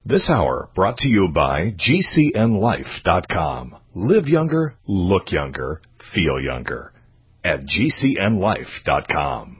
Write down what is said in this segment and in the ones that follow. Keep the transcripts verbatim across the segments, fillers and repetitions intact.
This hour brought to you by G C N life dot com. Live younger, look younger, feel younger at G C N life dot com.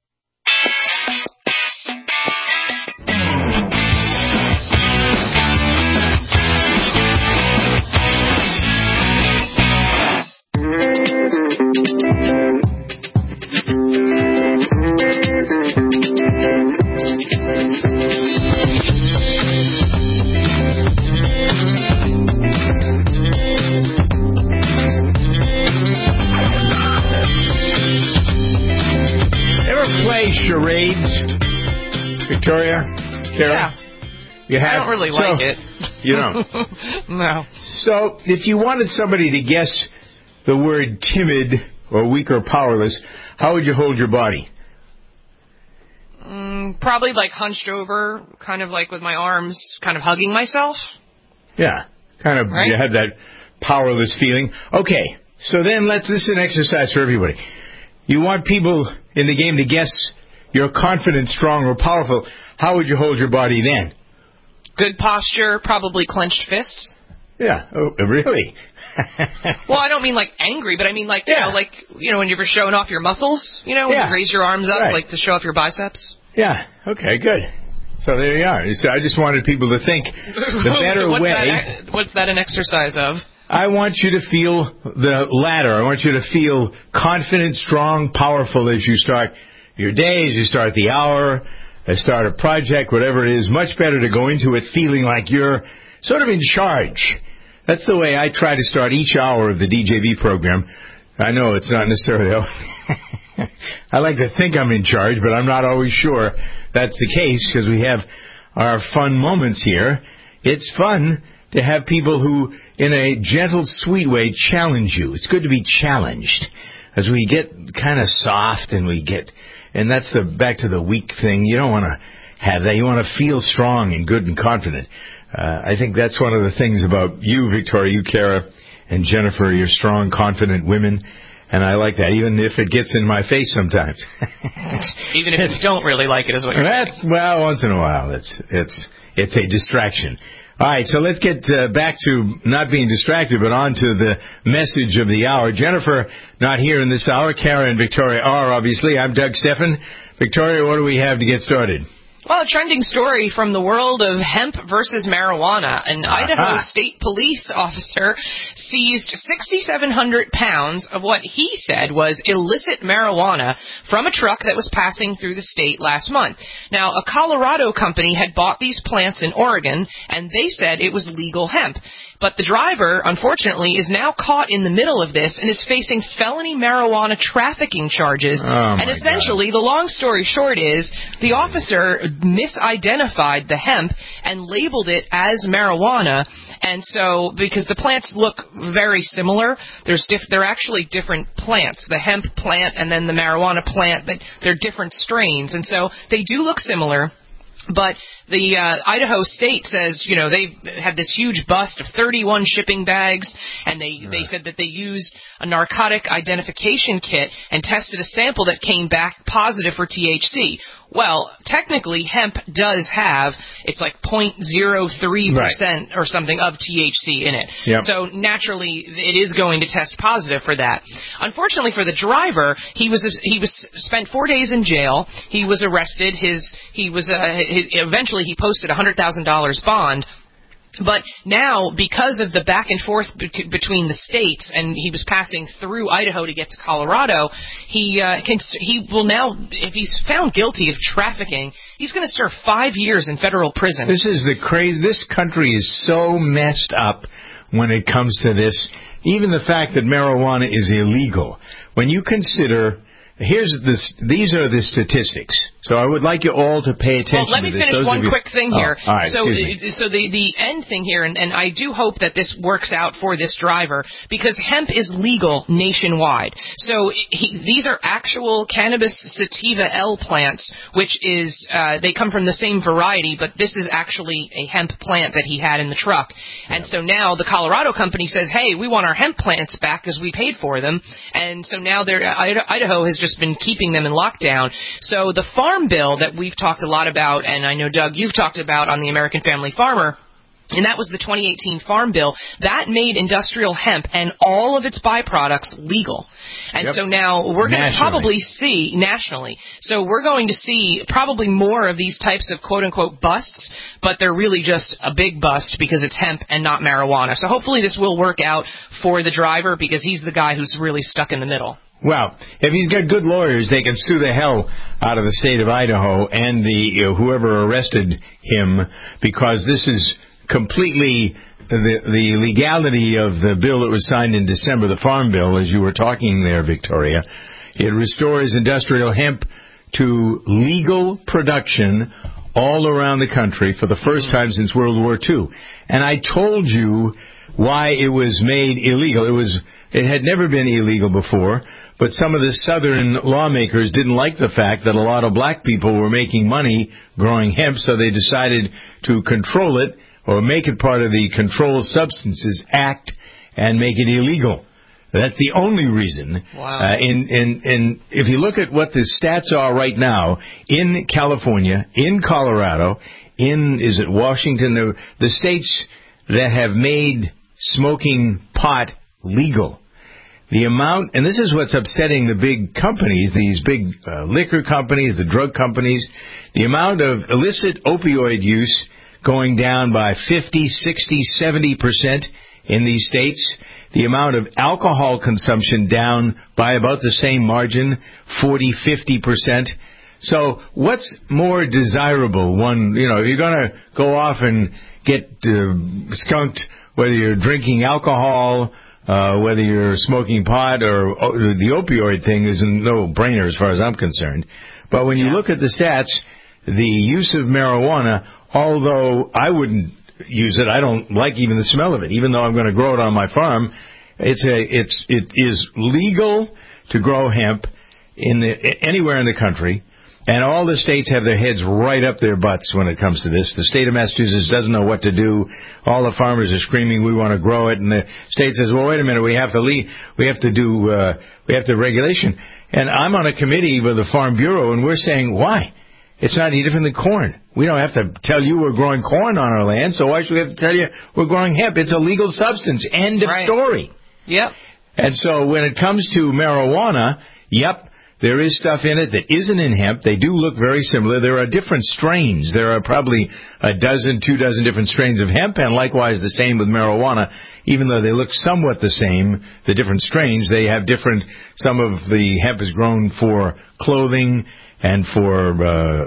Charades, Victoria, Kara? Yeah. You have? I don't really so, like it. You don't? No. So, if you wanted somebody to guess the word timid or weak or powerless, how would you hold your body? Mm, probably like hunched over, kind of like with my arms, kind of hugging myself. Yeah, kind of, right? You had that powerless feeling. Okay, so then let's, this is an exercise for everybody. You want people in the game to guess you're confident, strong, or powerful. How would you hold your body then? Good posture, probably clenched fists. Yeah. Oh, really? Well, I don't mean like angry, but I mean like, yeah. you know, like, you know, when you're showing off your muscles, you know, when yeah. you raise your arms up, right. like to show off your biceps. Yeah. Okay, good. So there you are. So I just wanted people to think the better so what's way. That, what's that an exercise of? I want you to feel the latter. I want you to feel confident, strong, powerful as you start your day, as you start the hour, as start a project, whatever it is. Much better to go into it feeling like you're sort of in charge. That's the way I try to start each hour of the D J V program. I know it's not necessarily... I like to think I'm in charge, but I'm not always sure that's the case because we have our fun moments here. It's fun to have people who, in a gentle, sweet way, challenge you. It's good to be challenged. As we get kind of soft and we get... And that's the back to the weak thing. You don't want to have that. You want to feel strong and good and confident. Uh, I think that's one of the things about you, Victoria, you, Kara, and Jennifer. You're strong, confident women. And I like that, even if it gets in my face sometimes. Even if you don't really like it, is what you're that's, saying. Well, once in a while, it's it's it's a distraction. All right, so let's get uh, back to not being distracted, but on to the message of the hour. Jennifer, not here in this hour. Kara and Victoria are, obviously. I'm Doug Steffen. Victoria, what do we have to get started? Well, a trending story from the world of hemp versus marijuana. An uh-huh. Idaho State Police officer seized six thousand seven hundred pounds of what he said was illicit marijuana from a truck that was passing through the state last month. Now, a Colorado company had bought these plants in Oregon, and they said it was legal hemp. But the driver, unfortunately, is now caught in the middle of this and is facing felony marijuana trafficking charges. Oh and essentially, God. the long story short is the officer misidentified the hemp and labeled it as marijuana. And so, because the plants look very similar, there's diff- they're actually different plants. The hemp plant and then the marijuana plant, they're different strains. And so they do look similar. But the uh, Idaho State says, you know, they had this huge bust of thirty-one shipping bags, and they, right. they said that they used a narcotic identification kit and tested a sample that came back positive for T H C. Well, technically, hemp does have, it's like zero point zero three percent right. or something of T H C in it. Yep. So naturally, it is going to test positive for that. Unfortunately for the driver, he was he was spent four days in jail. He was arrested. His he was uh, his, eventually he posted a hundred thousand dollars bond. But now, because of the back and forth be- between the states, and he was passing through Idaho to get to Colorado, he uh, can, he will now, if he's found guilty of trafficking, he's going to serve five years in federal prison. This is the crazy. This country is so messed up when it comes to this. Even the fact that marijuana is illegal. When you consider, here's this. These are the statistics. So I would like you all to pay attention well, let me to this. finish Those one you... quick thing here. Oh, all right, so, excuse me. so the the end thing here, and, and I do hope that this works out for this driver, because hemp is legal nationwide. So he, these are actual cannabis sativa L plants, which is uh, they come from the same variety, but this is actually a hemp plant that he had in the truck. And so now the Colorado company says, hey, we want our hemp plants back because we paid for them. And so now they're, Idaho has just just been keeping them in lockdown. So the Farm Bill that we've talked a lot about, and I know, Doug, you've talked about on the American Family Farmer, and that was the twenty eighteen Farm Bill, that made industrial hemp and all of its byproducts legal. And yep. so now we're going to probably see, nationally, so we're going to see probably more of these types of quote-unquote busts, but they're really just a big bust because it's hemp and not marijuana. So hopefully this will work out for the driver because he's the guy who's really stuck in the middle. Well, if he's got good lawyers, they can sue the hell out of the state of Idaho and the you know, whoever arrested him, because this is completely the the legality of the bill that was signed in December, the Farm Bill, as you were talking there, Victoria. It restores industrial hemp to legal production all around the country for the first time since World War Two. And I told you why it was made illegal. It was it had never been illegal before, but some of the southern lawmakers didn't like the fact that a lot of black people were making money growing hemp, so they decided to control it or make it part of the Controlled Substances Act and make it illegal. That's the only reason. Wow. Uh, in, in, in, if you look at what the stats are right now in California, in Colorado, in, is it Washington, the, the states that have made smoking pot legal, the amount, and this is what's upsetting the big companies, these big uh, liquor companies, the drug companies, the amount of illicit opioid use going down by fifty, sixty, seventy percent in these states. The amount of alcohol consumption down by about the same margin, forty, fifty percent. So what's more desirable? One, you know, if you're going to go off and get uh, skunked, whether you're drinking alcohol, uh, whether you're smoking pot, or uh, the opioid thing is a no-brainer as far as I'm concerned. But when you yeah. look at the stats, the use of marijuana, although I wouldn't use it, I don't like even the smell of it, even though I'm going to grow it on my farm. It's a, it's, it is legal to grow hemp in the, anywhere in the country, and all the states have their heads right up their butts when it comes to this. The state of Massachusetts doesn't know what to do. All the farmers are screaming, "We want to grow it," and the state says, "Well, wait a minute, we have to leave, we have to do, uh, we have to regulation." And I'm on a committee with the Farm Bureau, and we're saying, why? It's not any different than corn. We don't have to tell you we're growing corn on our land, so why should we have to tell you we're growing hemp? It's a legal substance. End of right. story. Yep. And so when it comes to marijuana, yep, there is stuff in it that isn't in hemp. They do look very similar. There are different strains. There are probably a dozen, two dozen different strains of hemp, and likewise the same with marijuana. Even though they look somewhat the same, the different strains, they have different, some of the hemp is grown for clothing and for uh,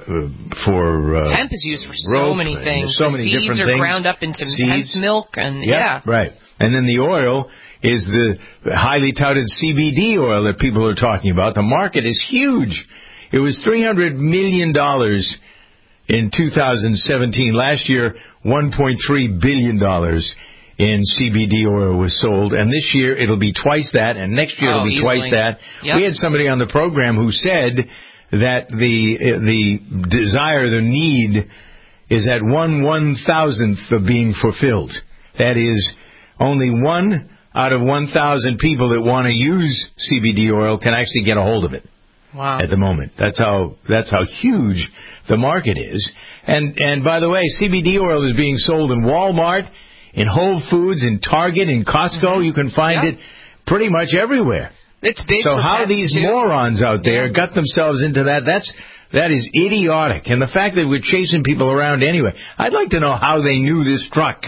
for uh, hemp is used for so many things. So the many seeds different are things. ground up into Seeds. hemp milk, and yep, yeah, right. And then the oil is the highly touted C B D oil that people are talking about. The market is huge. It was three hundred million dollars in two thousand seventeen. Last year, one point three billion dollars in C B D oil was sold, and this year it'll be twice that, and next year oh, it'll be easily. twice that. Yep. We had somebody on the program who said that the the desire, the need, is at one one thousandth of being fulfilled. That is, only one out of one thousand people that want to use C B D oil can actually get a hold of it. Wow. At the moment. That's how that's how huge the market is. And and by the way, C B D oil is being sold in Walmart, in Whole Foods, in Target, in Costco. Mm-hmm. You can find yep. it pretty much everywhere. It's big. So for how these too. morons out there yeah. got themselves into that, that's that is idiotic. And the fact that we're chasing people around anyway. I'd like to know how they knew this truck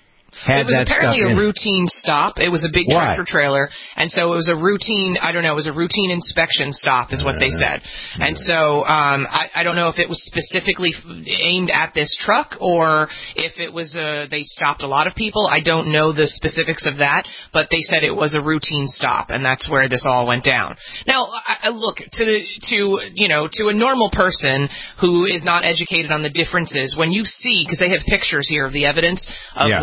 had it was that apparently stuff a in routine stop. It was a big Why? tractor trailer, and so it was a routine, I don't know, it was a routine inspection stop is what uh, they said. And yeah. so um, I, I don't know if it was specifically aimed at this truck or if it was a, they stopped a lot of people. I don't know the specifics of that, but they said it was a routine stop, and that's where this all went down. Now, I, I look, to, to, you know, to a normal person who is not educated on the differences, when you see, because they have pictures here of the evidence of yeah. what was taken,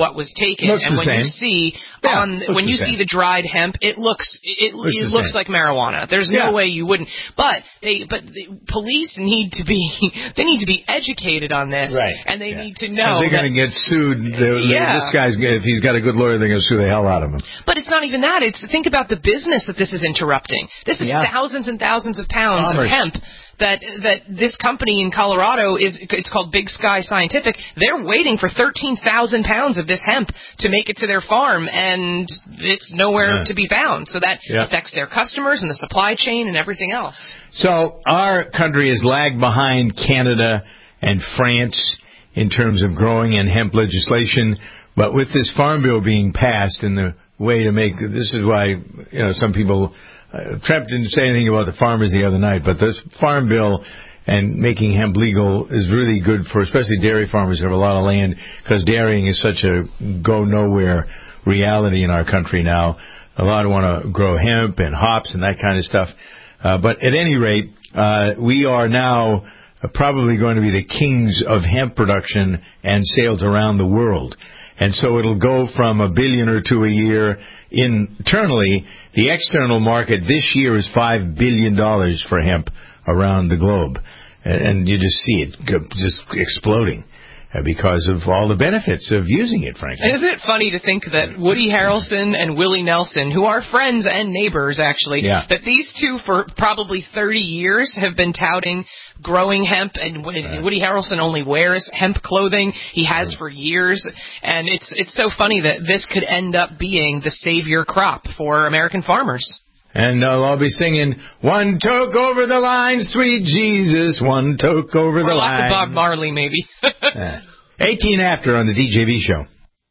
taken. Looks and the when same. you see Yeah, on when you see the dried hemp, it looks it, looks, it looks like marijuana. There's yeah. no way you wouldn't. But they but the police need to be they need to be educated on this, right. and they yeah. need to know. If they're going to get sued. They're, yeah. This guy's if he's got a good lawyer, they're going to sue the hell out of him. But it's not even that. It's think about the business that this is interrupting. This is yeah. thousands and thousands of pounds Commerce. of hemp that that this company in Colorado is. It's called Big Sky Scientific. They're waiting for thirteen thousand pounds of this hemp to make it to their farm, and it's nowhere yeah. to be found. So that yeah. affects their customers and the supply chain and everything else. So our country has lagged behind Canada and France in terms of growing and hemp legislation, but with this farm bill being passed and the way to make this is why you know some people uh, Trump didn't say anything about the farmers the other night, but this farm bill and making hemp legal is really good for especially dairy farmers who have a lot of land, because dairying is such a go nowhere reality in our country now. A lot want to grow hemp and hops and that kind of stuff, uh, but at any rate, uh, we are now probably going to be the kings of hemp production and sales around the world. And so it'll go from a billion or two a year internally. The external market this year is five billion dollars for hemp around the globe. And you just see it just exploding because of all the benefits of using it, frankly. Isn't it funny to think that Woody Harrelson and Willie Nelson, who are friends and neighbors, actually, yeah. that these two for probably thirty years have been touting growing hemp, and right. Woody Harrelson only wears hemp clothing. He has for years, and it's it's so funny that this could end up being the savior crop for American farmers. And uh, I'll be singing, one toke over the line, sweet Jesus, one toke over or the lots line. Lots of Bob Marley, maybe. uh, eighteen after on the D J V show.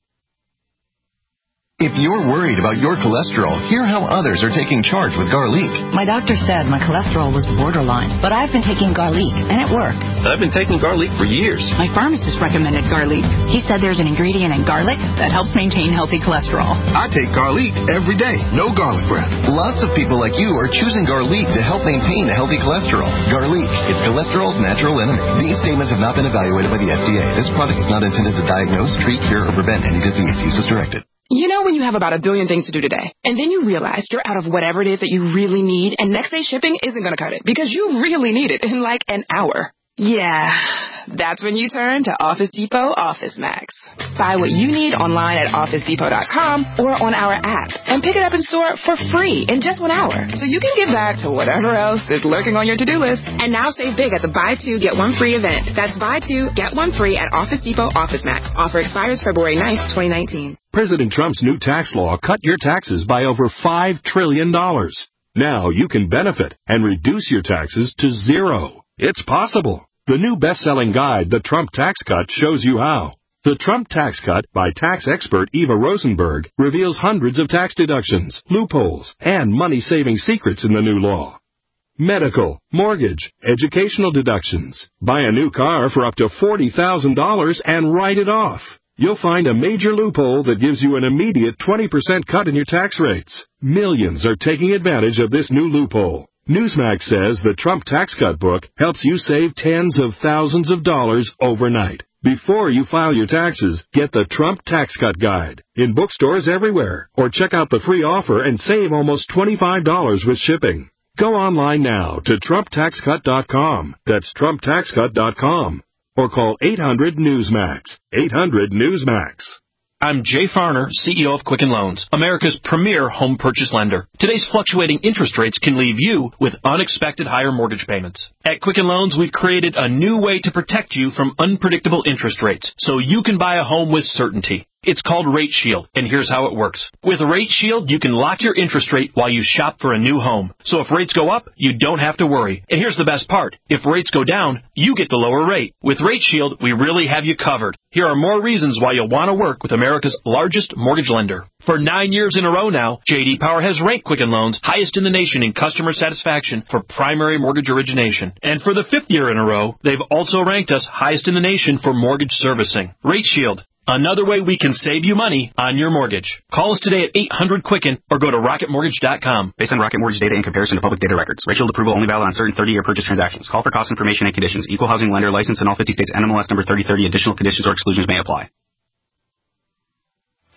If you're worried about your cholesterol, hear how others are taking charge with Garlic. My doctor said my cholesterol was borderline, but I've been taking Garlic, and it works. I've been taking Garlic for years. My pharmacist recommended Garlic. He said there's an ingredient in garlic that helps maintain healthy cholesterol. I take Garlic every day. No garlic breath. Lots of people like you are choosing Garlic to help maintain a healthy cholesterol. Garlic, it's cholesterol's natural enemy. These statements have not been evaluated by the F D A. This product is not intended to diagnose, treat, cure, or prevent any disease. Use as directed. You know when you have about a billion things to do today, and then you realize you're out of whatever it is that you really need, and next day shipping isn't going to cut it because you really need it in like an hour. Yeah, that's when you turn to Office Depot Office Max. Buy what you need online at office depot dot com or on our app, and pick it up in store for free in just one hour, so you can get back to whatever else is lurking on your to-do list. And now save big at the Buy Two, Get One Free event. That's Buy Two, Get One Free at Office Depot Office Max. Offer expires February ninth, twenty nineteen. President Trump's new tax law cut your taxes by over five trillion dollars. Now you can benefit and reduce your taxes to zero. It's possible. The new best-selling guide, The Trump Tax Cut, shows you how. The Trump Tax Cut by tax expert Eva Rosenberg reveals hundreds of tax deductions, loopholes, and money-saving secrets in the new law. Medical, mortgage, educational deductions. Buy a new car for up to forty thousand dollars and write it off. You'll find a major loophole that gives you an immediate twenty percent cut in your tax rates. Millions are taking advantage of this new loophole. Newsmax says the Trump Tax Cut book helps you save tens of thousands of dollars overnight. Before you file your taxes, get the Trump Tax Cut Guide in bookstores everywhere, or check out the free offer and save almost twenty-five dollars with shipping. Go online now to trump tax cut dot com. That's trump tax cut dot com. Or call eight hundred Newsmax. eight hundred Newsmax. I'm Jay Farner, C E O of Quicken Loans, America's premier home purchase lender. Today's fluctuating interest rates can leave you with unexpected higher mortgage payments. At Quicken Loans, we've created a new way to protect you from unpredictable interest rates so you can buy a home with certainty. It's called Rate Shield, and here's how it works. With Rate Shield, you can lock your interest rate while you shop for a new home. So if rates go up, you don't have to worry. And here's the best part. If rates go down, you get the lower rate. With Rate Shield, we really have you covered. Here are more reasons why you'll want to work with America's largest mortgage lender. For nine years in a row now, J D Power has ranked Quicken Loans highest in the nation in customer satisfaction for primary mortgage origination. And for the fifth year in a row, they've also ranked us highest in the nation for mortgage servicing. Rate Shield. Another way we can save you money on your mortgage. Call us today at eight hundred Quicken or go to rocket mortgage dot com. Based on Rocket Mortgage data in comparison to public data records. Rate Shield approval only valid on certain thirty-year purchase transactions. Call for cost information and conditions. Equal housing lender licensed in all fifty states. N M L S number thirty thirty. Additional conditions or exclusions may apply.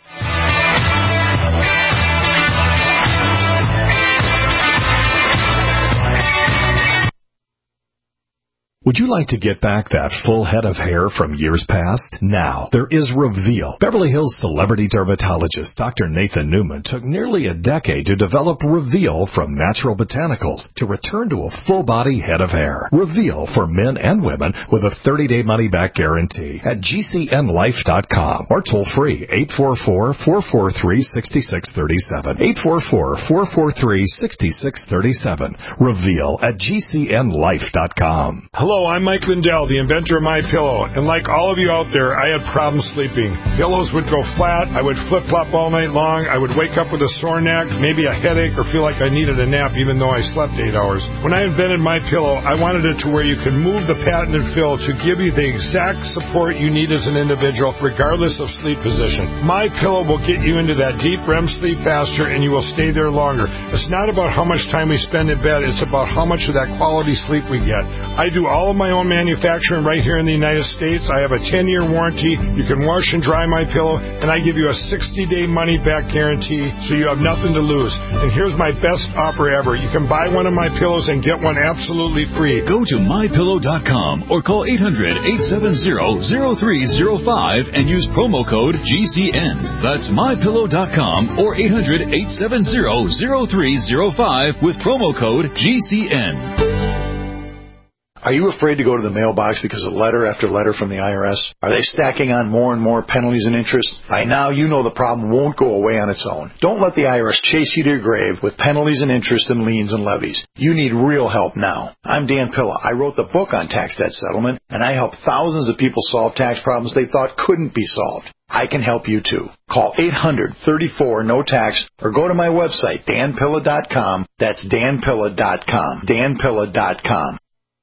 Would you like to get back that full head of hair from years past? Now, there is Reveal. Beverly Hills celebrity dermatologist Doctor Nathan Newman took nearly a decade to develop Reveal from natural botanicals to return to a full-body head of hair. Reveal for men and women with a thirty-day money-back guarantee at G C N life dot com or toll free eight four four, four four three, six six three seven. eight four four, four four three, six six three seven. Reveal at G C N life dot com. Hello, I'm Mike Lindell, the inventor of MyPillow, and like all of you out there, I had problems sleeping. Pillows would go flat, I would flip-flop all night long, I would wake up with a sore neck, maybe a headache, or feel like I needed a nap even though I slept eight hours. When I invented MyPillow, I wanted it to where you can move the patented fill to give you the exact support you need as an individual, regardless of sleep position. MyPillow will get you into that deep R E M sleep faster, and you will stay there longer. It's not about how much time we spend in bed, it's about how much of that quality sleep we get. I do all of my own manufacturing right here in the United States. I have a ten-year warranty. You can wash and dry my pillow, and I give you a sixty-day money-back guarantee, so you have nothing to lose. And here's my best offer ever. You can buy one of my pillows and get one absolutely free. Go to my pillow dot com or call eight hundred, eight seven zero, zero three zero five and use promo code G C N. That's my pillow dot com or eight hundred, eight seven zero, zero three zero five with promo code G C N. Are you afraid to go to the mailbox because of letter after letter from the I R S? Are they stacking on more and more penalties and interest? By now, you know the problem won't go away on its own. Don't let the I R S chase you to your grave with penalties and interest and liens and levies. You need real help now. I'm Dan Pilla. I wrote the book on tax debt settlement, and I help thousands of people solve tax problems they thought couldn't be solved. I can help you too. Call eight hundred, thirty-four, no tax or go to my website, dan pilla dot com. That's dan pilla dot com. dan pilla dot com.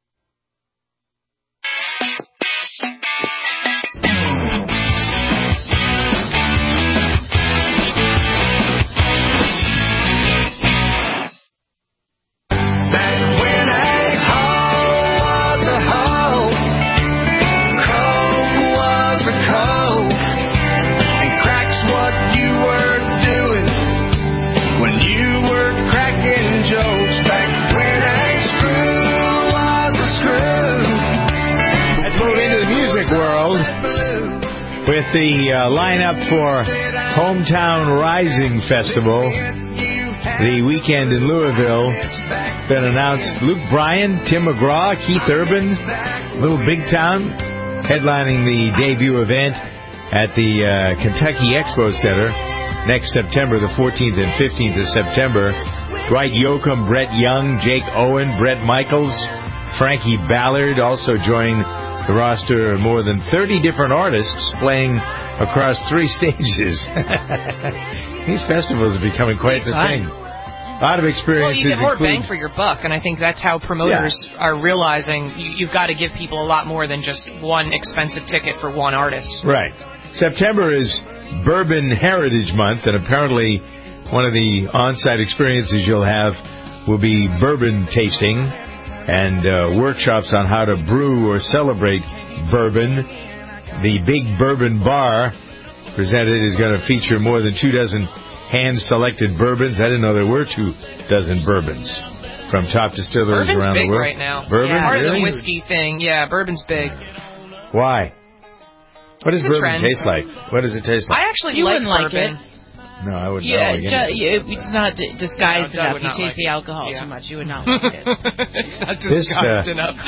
World with the uh, lineup for Hometown Rising Festival, the weekend in Louisville. Been announced Luke Bryan, Tim McGraw, Keith Urban, Little Big Town, headlining the debut event at the uh, Kentucky Expo Center next September, the fourteenth and fifteenth of September. Dwight Yoakam, Brett Young, Jake Owen, Brett Michaels, Frankie Ballard also join the roster of more than thirty different artists playing across three stages. These festivals are becoming quite the thing. A lot of experiences. Well, you get more include... bang for your buck, and I think that's how promoters yeah. are realizing you, you've got to give people a lot more than just one expensive ticket for one artist. Right. September is Bourbon Heritage Month, and apparently one of the on-site experiences you'll have will be bourbon tasting and uh, workshops on how to brew or celebrate bourbon. The Big Bourbon Bar presented is going to feature more than two dozen hand-selected bourbons. I didn't know there were two dozen bourbons from top distilleries Bourbon's around big the world. Right now. Bourbon, yeah, part really? of the whiskey thing. Yeah, bourbon's big. Why? What does it's bourbon taste like? What does it taste like? I actually you like wouldn't bourbon. like it. No, I wouldn't. Yeah, know ju- it's not d- disguised no, enough. You taste like the it. alcohol yeah. too much. You would not like it. It's not this, disguised uh, enough.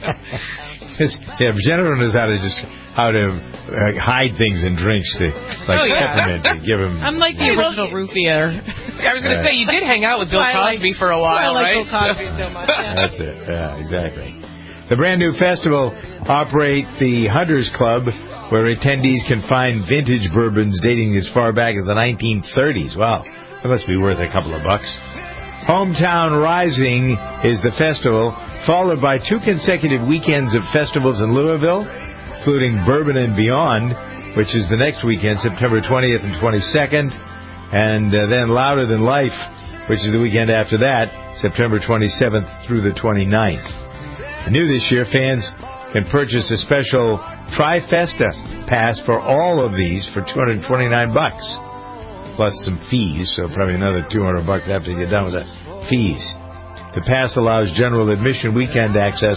this, yeah, Jennifer knows how to just how to uh, hide things in drinks to like oh, yeah. peppermint to give them. I'm like the original roofier. I was going to uh, say you did hang out with Bill Cosby like, for a while, I like right? Bill Cosby so much. Yeah. That's it. Yeah, exactly. The brand new festival operate the Hunters Club, where attendees can find vintage bourbons dating as far back as the nineteen thirties. Wow, that must be worth a couple of bucks. Hometown Rising is the festival, followed by two consecutive weekends of festivals in Louisville, including Bourbon and Beyond, which is the next weekend, September twentieth and twenty-second, and uh, then Louder Than Life, which is the weekend after that, September twenty-seventh through the twenty-ninth. New this year, fans can purchase a special Trifesta pass for all of these for two hundred twenty-nine bucks, plus some fees, so probably another two hundred bucks after you get done with the fees. The pass allows general admission weekend access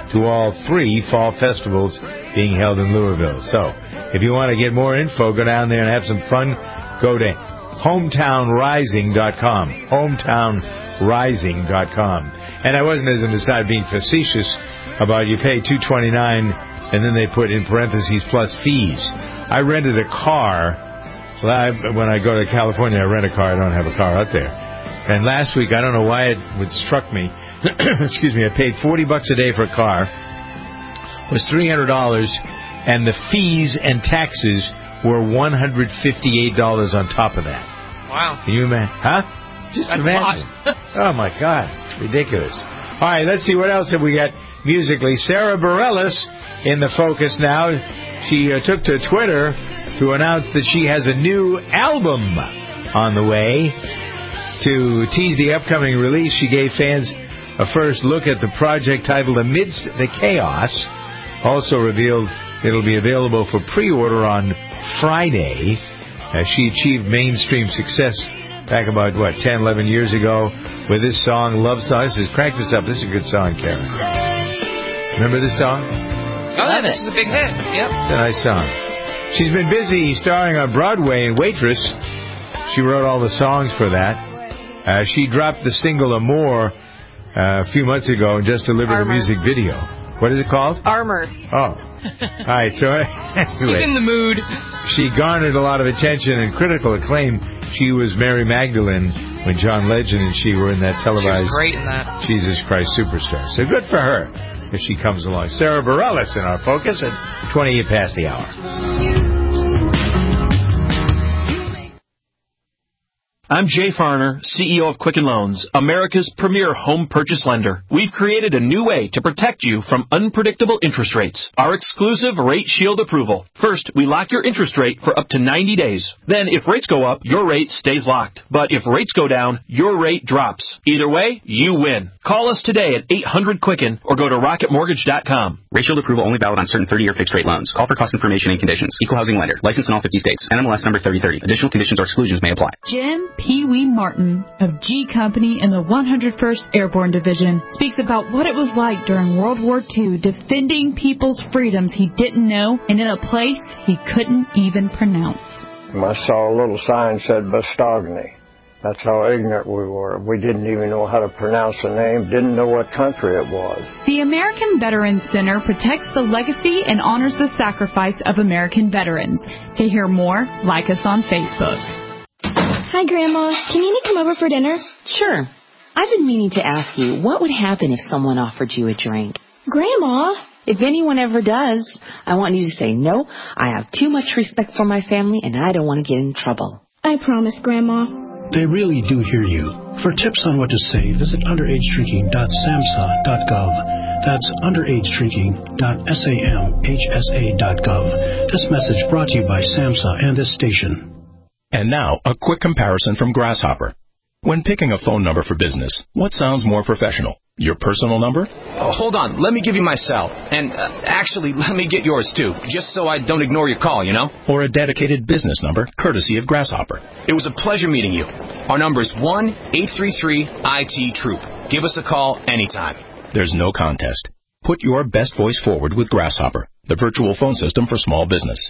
to all three fall festivals being held in Louisville. So, if you want to get more info, go down there and have some fun. Go to hometown rising dot com. hometown rising dot com. And I wasn't, as an aside, being facetious about you pay two hundred twenty-nine dollars and then they put in parentheses plus fees. I rented a car. Well, I, when I go to California, I rent a car. I don't have a car out there. And last week, I don't know why it would struck me. Excuse me. I paid forty bucks a day for a car. It was three hundred dollars, and the fees and taxes were one hundred fifty-eight dollars on top of that. Wow. Can you imagine? Huh? Just That's imagine. a lot. Oh, my God. It's ridiculous. All right, let's see what else have we got musically. Sarah Bareilles in the focus now. She uh, took to Twitter to announce that she has a new album on the way. To tease the upcoming release, she gave fans a first look at the project titled Amidst the Chaos. Also revealed it'll be available for pre-order on Friday. As she achieved mainstream success back about, what, ten, eleven years ago with this song, Love Song. This is, crank this up. This is a good song, Karen. Remember this song? Oh, yeah, this is a big hit. Yep. It's a nice song. She's been busy starring on Broadway in Waitress. She wrote all the songs for that. Uh, she dropped the single Amour uh, a few months ago and just delivered Armor. a music video. What is it called? Armor. Oh. All right, so anyway. He's in the mood. She garnered a lot of attention and critical acclaim. She was Mary Magdalene when John Legend and she were in that televised She was great in that. Jesus Christ Superstar. So good for her if she comes along. Sarah Bareilles in our focus at twenty-eight past the hour. I'm Jay Farner, C E O of Quicken Loans, America's premier home purchase lender. We've created a new way to protect you from unpredictable interest rates. Our exclusive Rate Shield approval. First, we lock your interest rate for up to ninety days. Then, if rates go up, your rate stays locked. But if rates go down, your rate drops. Either way, you win. Call us today at eight hundred Quicken or go to rocket mortgage dot com. Rate Shield approval only valid on certain thirty-year fixed-rate loans. Call for cost information and conditions. Equal housing lender. Licensed in all fifty states. N M L S number thirty thirty. Additional conditions or exclusions may apply. Jim Pee Wee Martin of G Company in the one hundred first Airborne Division speaks about what it was like during World War Two defending people's freedoms he didn't know and in a place he couldn't even pronounce. I saw a little sign said Bastogny. That's how ignorant we were. We didn't even know how to pronounce the name, didn't know what country it was. The American Veterans Center protects the legacy and honors the sacrifice of American veterans. To hear more, like us on Facebook. Hi, Grandma. Can Nene come over for dinner? Sure. I've been meaning to ask you, what would happen if someone offered you a drink? Grandma! If anyone ever does, I want you to say, no, I have too much respect for my family and I don't want to get in trouble. I promise, Grandma. They really do hear you. For tips on what to say, visit underage drinking dot samhsa dot gov. That's underage drinking dot samhsa dot gov. This message brought to you by SAMHSA and this station. And now, a quick comparison from Grasshopper. When picking a phone number for business, what sounds more professional? Your personal number? Oh, hold on. Let me give you my cell. And uh, actually, let me get yours, too, just so I don't ignore your call, you know? Or a dedicated business number, courtesy of Grasshopper. It was a pleasure meeting you. Our number is one eight three three I T Troop. Give us a call anytime. There's no contest. Put your best voice forward with Grasshopper, the virtual phone system for small business.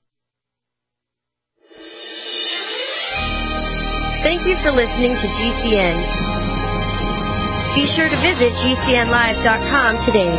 Thank you for listening to G C N. Be sure to visit G C N live dot com today.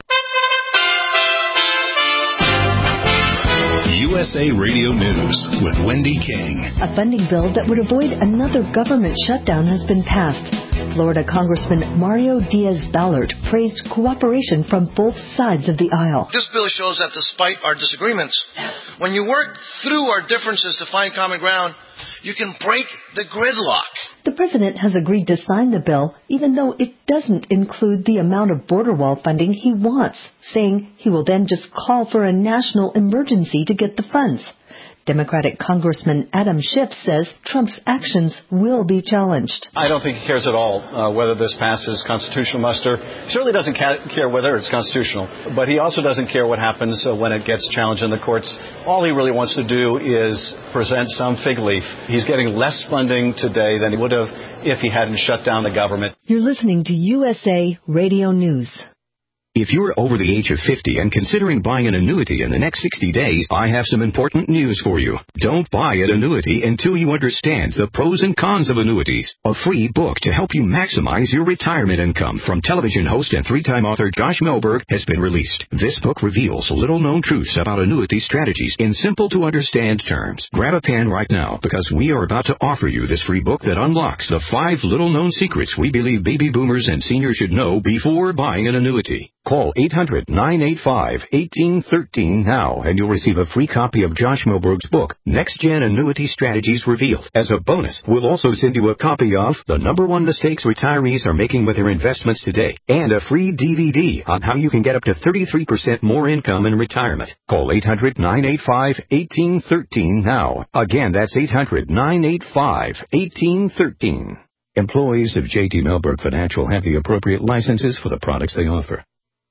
U S A Radio News with Wendy King. A funding bill that would avoid another government shutdown has been passed. Florida Congressman Mario Diaz-Balart praised cooperation from both sides of the aisle. This bill shows that despite our disagreements, when you work through our differences to find common ground, you can break the gridlock. The president has agreed to sign the bill, even though it doesn't include the amount of border wall funding he wants, saying he will then just call for a national emergency to get the funds. Democratic Congressman Adam Schiff says Trump's actions will be challenged. I don't think he cares at all uh, whether this passes constitutional muster. He certainly doesn't ca- care whether it's constitutional, but he also doesn't care what happens uh, when it gets challenged in the courts. All he really wants to do is present some fig leaf. He's getting less funding today than he would have if he hadn't shut down the government. You're listening to U S A Radio News. If you're over the age of fifty and considering buying an annuity in the next sixty days, I have some important news for you. Don't buy an annuity until you understand the pros and cons of annuities. A free book to help you maximize your retirement income from television host and three-time author Josh Melberg has been released. This book reveals little-known truths about annuity strategies in simple-to-understand terms. Grab a pen right now because we are about to offer you this free book that unlocks the five little-known secrets we believe baby boomers and seniors should know before buying an annuity. Call eight hundred, nine eight five, one eight one three now and you'll receive a free copy of Josh Melberg's book, Next Gen Annuity Strategies Revealed. As a bonus, we'll also send you a copy of The Number One Mistakes Retirees Are Making with Their Investments Today and a free D V D on how you can get up to thirty-three percent more income in retirement. Call eight hundred, nine eight five, one eight one three now. Again, that's eight hundred, nine eight five, one eight one three. Employees of J T Melberg Financial have the appropriate licenses for the products they offer.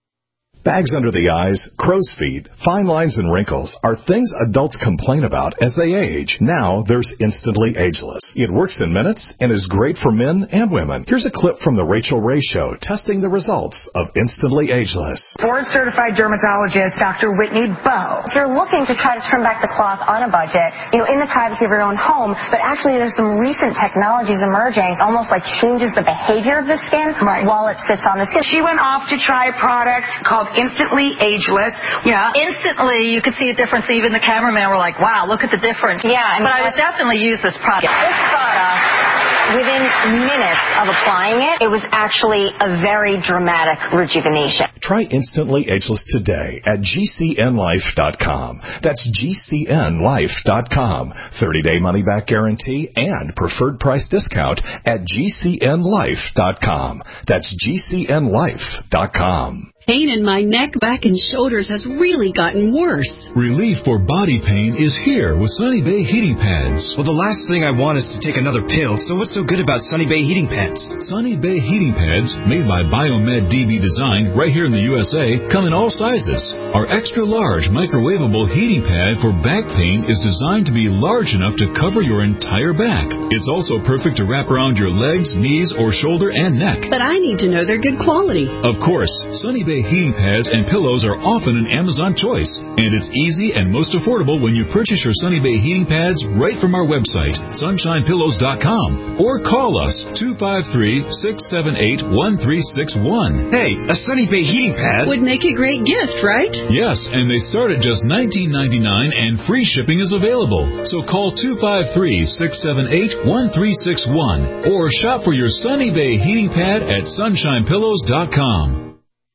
Bags under the eyes, crow's feet, fine lines, and wrinkles are things adults complain about as they age. Now there's Instantly Ageless. It works in minutes and is great for men and women. Here's a clip from The Rachel Ray Show testing the results of Instantly Ageless. Board-certified dermatologist Doctor Whitney Bowe. If you're looking to try to turn back the clock on a budget, you know, in the privacy of your own home, but actually there's some recent technologies emerging, almost like changes the behavior of the skin right. while it sits on the skin. She went off to try a product called Instantly Ageless. Yeah. Instantly, you could see a difference. Even the cameraman were like, wow, look at the difference. Yeah. But I would definitely use this product. This product, within minutes of applying it, it was actually a very dramatic rejuvenation. Try Instantly Ageless today at G C N life dot com. That's G C N life dot com. thirty-day money-back guarantee and preferred price discount at G C N life dot com. That's G C N life dot com. Pain in my neck, back, and shoulders has really gotten worse. Relief for body pain is here with Sunny Bay Heating Pads. Well, the last thing I want is to take another pill, so what's so good about Sunny Bay Heating Pads? Sunny Bay Heating Pads, made by Biomed D B Design right here in the U S A, come in all sizes. Our extra-large microwavable heating pad for back pain is designed to be large enough to cover your entire back. It's also perfect to wrap around your legs, knees, or shoulder and neck. But I need to know they're good quality. Of course, Sunny Bay Heating Pads and pillows are often an Amazon choice, and it's easy and most affordable when you purchase your Sunny Bay Heating Pads right from our website, sunshine pillows dot com, or call us two five three, six seven eight, one three six one. Hey, a Sunny Bay Heating Pad would make a great gift, right? Yes, and they start at just nineteen ninety-nine and free shipping is available. So call two five three, six seven eight, one three six one or shop for your Sunny Bay Heating Pad at sunshine pillows dot com.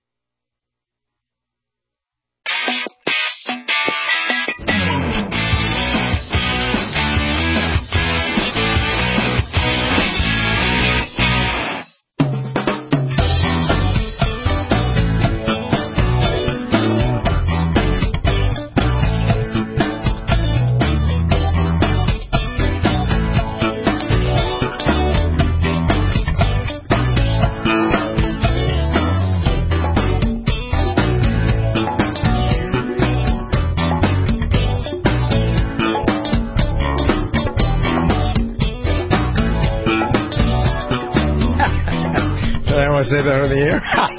Say that on the air?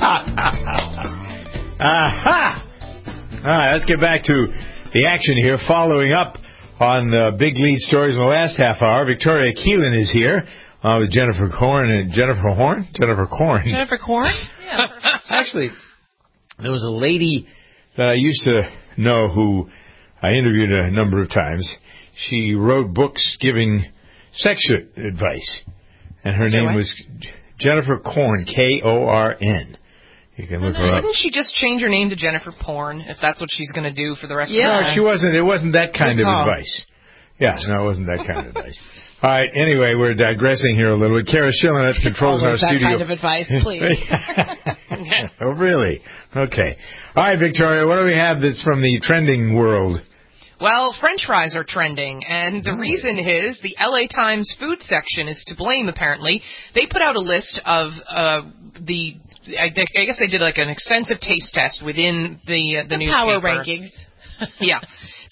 Aha! All right, let's get back to the action here. Following up on the big lead stories in the last half hour, Victoria Keelan is here uh, with Jennifer Horn and Jennifer Horn? Jennifer Corn. Jennifer Corn? Yeah. Actually, there was a lady that I used to know who I interviewed a number of times. She wrote books giving sex advice, and her name was Jennifer Corn, K O R N. You can look her up. Wouldn't she just change her name to Jennifer Porn if that's what she's going to do for the rest yeah. of her life? No, she wasn't. It wasn't that kind Good of call. advice. Yeah, no, it wasn't that kind of advice. All right, anyway, we're digressing here a little bit. Kara Shillenett controls our Always that studio. kind of advice, please. Oh, really? Okay. All right, Victoria, what do we have that's from the trending world? Well, French fries are trending, and the reason is the L A Times food section is to blame, apparently. They put out a list of uh, the, I, I guess they did like an extensive taste test within the uh, the, the newspaper. power rankings. Yeah.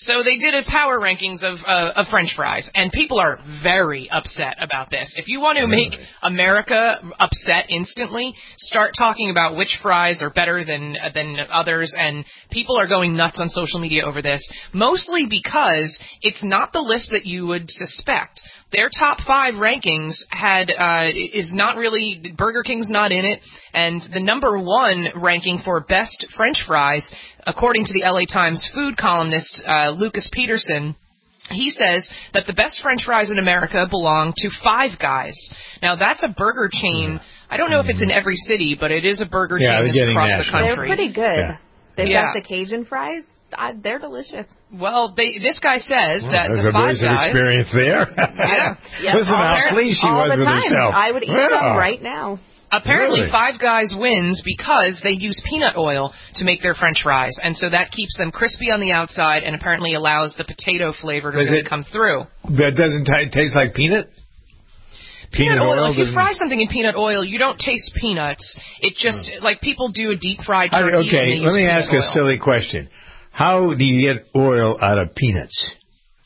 So they did a power rankings of uh, of French fries, and people are very upset about this. If you want to make America upset instantly, start talking about which fries are better than uh, than others, and people are going nuts on social media over this, mostly because it's not the list that you would suspect. Their top five rankings had uh, is not really, Burger King's not in it, and the number one ranking for best French fries, according to the L A Times food columnist uh, Lucas Peterson, he says that the best French fries in America belong to Five Guys. Now, that's a burger chain. I don't know if it's in every city, but it is a burger yeah, chain that's across national. the country. They're pretty good. Yeah. They've yeah. got the Cajun fries. Uh, they're delicious. Well, they, this guy says well, that the Five Guys... Guys... experience there. yeah. yeah. Listen all how pleased she all was the with time. herself. I would eat yeah. them right now. Apparently, really? Five Guys wins because they use peanut oil to make their French fries, and so that keeps them crispy on the outside and apparently allows the potato flavor to Does really it, come through. That doesn't t- taste like peanut? Peanut, peanut oil, oil if you doesn't... fry something in peanut oil, you don't taste peanuts. It just, oh. like people do a deep fried How, turkey. okay, let me ask oil. a silly question. How do you get oil out of peanuts?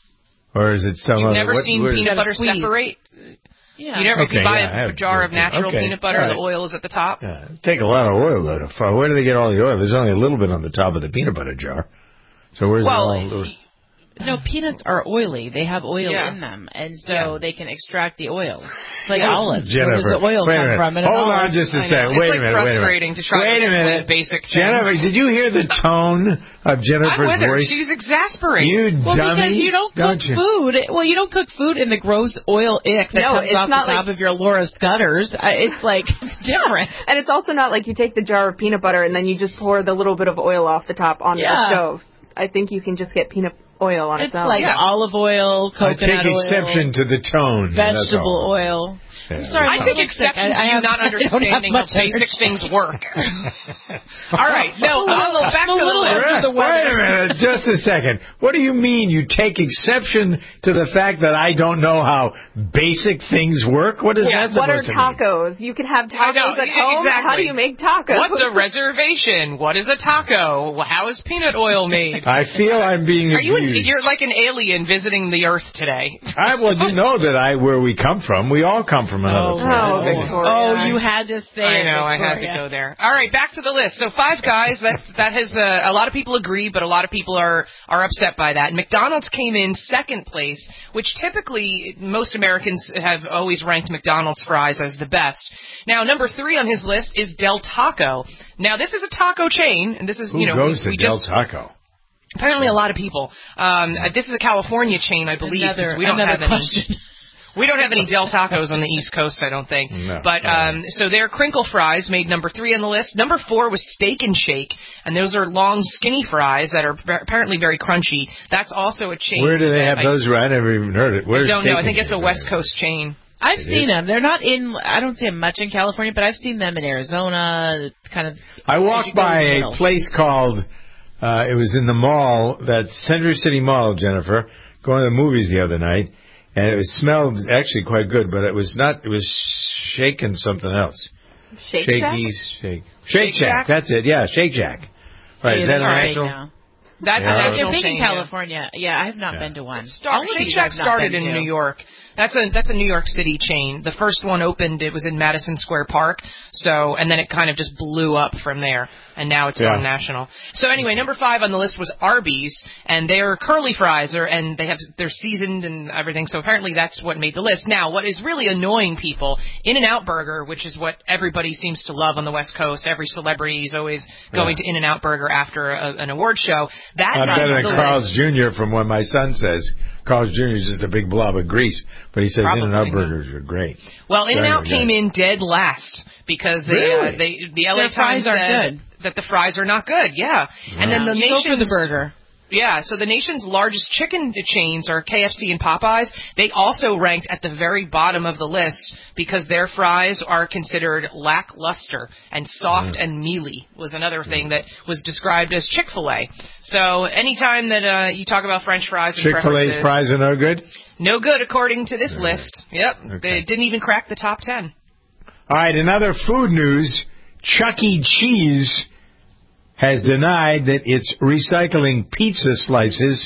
Or is it some You've other... never what, seen what, peanut butter squeeze. separate? Yeah. You never, okay, if you buy yeah, a, a jar of natural okay. peanut butter, right. the oil is at the top? Yeah, take a lot of oil, though, to fry. Where do they get all the oil? There's only a little bit on the top of the peanut butter jar. So where's well, it all... No, peanuts are oily. They have oil yeah. in them, and so yeah. they can extract the oil. Like yeah. olives. Jennifer, where does the oil wait come a minute. from? In Hold an on olive? just a second. It's Wait like a minute. frustrating wait a minute. to try wait to a minute. basic things. Jennifer, did you hear the tone of Jennifer's I'm with her. voice? She's exasperating. You well, dummy. because you don't cook don't you? food. Well, you don't cook food in the gross oil ick that no, comes it's off not the top like... of your Laura's gutters. It's like, it's different. And it's also not like you take the jar of peanut butter and then you just pour the little bit of oil off the top on yeah. the stove. I think you can just get peanut oil on its, it's own. like yeah. olive oil, coconut I take oil, exception to the tone. vegetable oil. Yeah. I'm sorry, I take exception to you not understanding how basic things work. All right, no, well, back to the list. Wait a minute, just a second. What do you mean you take exception to the fact that I don't know how basic things work? What is yeah, that what supposed are to mean? tacos? You can have tacos at home. Exactly. How do you make tacos? What's a reservation? What is a taco? How is peanut oil made? I feel I'm being Are you? An, abused. you're like an alien visiting the Earth today. I, well, you know that I where we come from. We all come from another Oh, place. Oh, Victoria. Oh, you had to say I it, know, I had to Victoria. go there. All right, back to the list. So Five Guys, that's, that has, uh, a lot of people agree, but a lot of people are, are upset by that. McDonald's came in second place, which typically most Americans have always ranked McDonald's fries as the best. Now, number three on his list is Del Taco. Now, this is a taco chain, and this is, Who you know, goes we, we to Del just... Taco? Apparently a lot of people. Um, this is a California chain, I believe, Another, we don't another have any. question. We don't have any Del Tacos on the East Coast, I don't think. No. But um, so their crinkle fries made number three on the list. Number four was Steak and Shake, and those are long, skinny fries that are apparently very crunchy. That's also a chain. Where do they have I, those? I never even heard it. Where's I don't know. I Steak think and it's a Shake? West Coast chain. I've It seen is? them. They're not in, I don't see them much in California, but I've seen them in Arizona, kind of. I walked by a middle. place called, uh, it was in the mall, that Century City Mall, Jennifer, going to the movies the other night, and it smelled actually quite good, but it was not, it was shaking something else. Shake Shaky, Shack? shake. Shake Shake Shack, Shack? that's it, yeah, Shake Shack. Right, Yeah, is that they're a right national? now. That's Yeah. a They're national big chain. in yeah. California. Yeah, I have not Yeah. been to one. Start, All of Shake these Shack I've not started been in to. New York. That's a that's a New York City chain. The first one opened, it was in Madison Square Park. So, and then it kind of just blew up from there, and now it's Yeah. on national. So anyway, number five on the list was Arby's, and their curly fries are, and they have they're seasoned and everything. So apparently that's what made the list. Now, what is really annoying people, In-N-Out Burger, which is what everybody seems to love on the West Coast. Every celebrity is always going Yeah. to In-N-Out Burger after a, an award show. That I'm made better than the Carl's list. Junior from when my son says Carl's Junior is just a big blob of grease, but he says Probably, In-N-Out yeah. burgers are great. Well, In-N-Out Yeah, yeah. came in dead last because they, Really? uh, they the L A Their fries Times aren't said good. that the fries are not good. Yeah, and then the You go nation's for the burger. Yeah, so the nation's largest chicken chains are K F C and Popeyes. They also ranked at the very bottom of the list because their fries are considered lackluster and soft Mm. and mealy was another thing that was described as Chick-fil-A. So anytime that uh, you talk about French fries and Chick-fil-A's preferences, fries are no good? no good according to this All right. list. Yep, Okay. they didn't even crack the top ten. All right, another food news. Chuck E. Cheese has denied that it's recycling pizza slices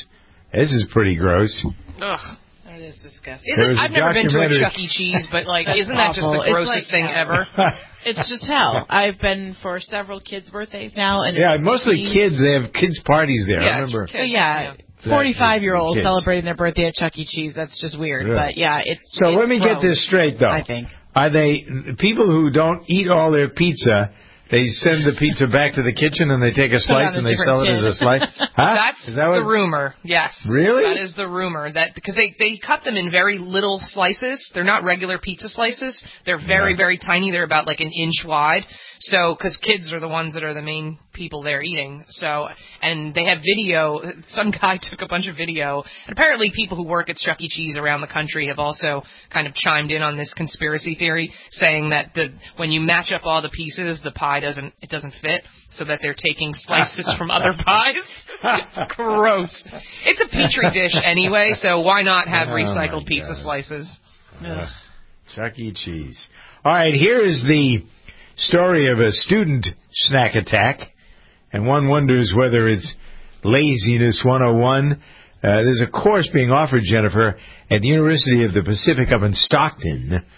This is pretty gross. Ugh. That is disgusting. Isn't, I've never been to a Chuck E. Cheese, but like, isn't that just the grossest like, thing ever? It's just hell. I've been for several kids' birthdays now, and yeah, it's mostly cheese. kids. They have kids' parties there. Yeah, I remember. Kids, yeah. forty-five-year-olds celebrating their birthday at Chuck E. Cheese. That's just weird. Yeah. But, yeah, it's So it's let me gross, get this straight, though. I think. Are they people who don't eat all their pizza, they send the pizza back to the kitchen and they take a slice and they sell it as a slice? Huh? That's Is that the what... rumor, yes. Really? That is the rumor. That because they, they cut them in very little slices. They're not regular pizza slices. They're very, yeah. very tiny. They're about like an inch wide. So, because kids are the ones that are the main people there eating. So, and they have video. Some guy took a bunch of video. And apparently people who work at Chuck E. Cheese around the country have also kind of chimed in on this conspiracy theory, saying that the when you match up all the pieces, the pie doesn't, it doesn't fit, so that they're taking slices from other pies. It's gross. It's a Petri dish anyway, so why not have oh recycled pizza God. slices? Uh, Chuck E. Cheese. All right, here is the story of a student snack attack, and one wonders whether it's laziness one oh one. Uh, there's a course being offered, Jennifer, at the University of the Pacific up in Stockton, uh,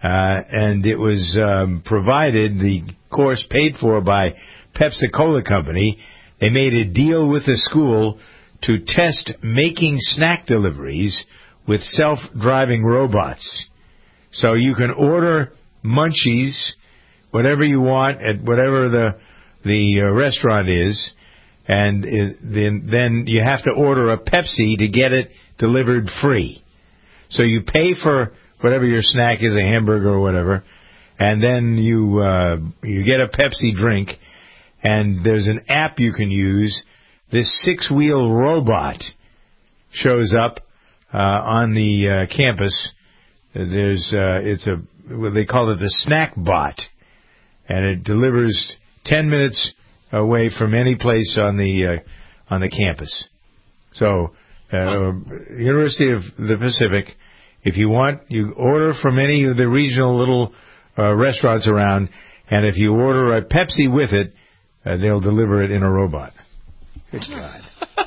and it was um, provided, the course paid for by Pepsi-Cola Company. They made a deal with the school to test making snack deliveries with self-driving robots. So you can order munchies, whatever you want at whatever the the uh, restaurant is, and it, then then you have to order a Pepsi to get it delivered free. So you pay for whatever your snack is, a hamburger or whatever, and then you uh, you get a Pepsi drink, and there's an app you can use. This six-wheel robot shows up uh, on the uh, campus. There's uh, it's a what they call it the snack bot. And it delivers ten minutes away from any place on the uh, on the campus. So, uh, University of the Pacific, if you want, you order from any of the regional little uh, restaurants around, and if you order a Pepsi with it, uh, they'll deliver it in a robot. Good God.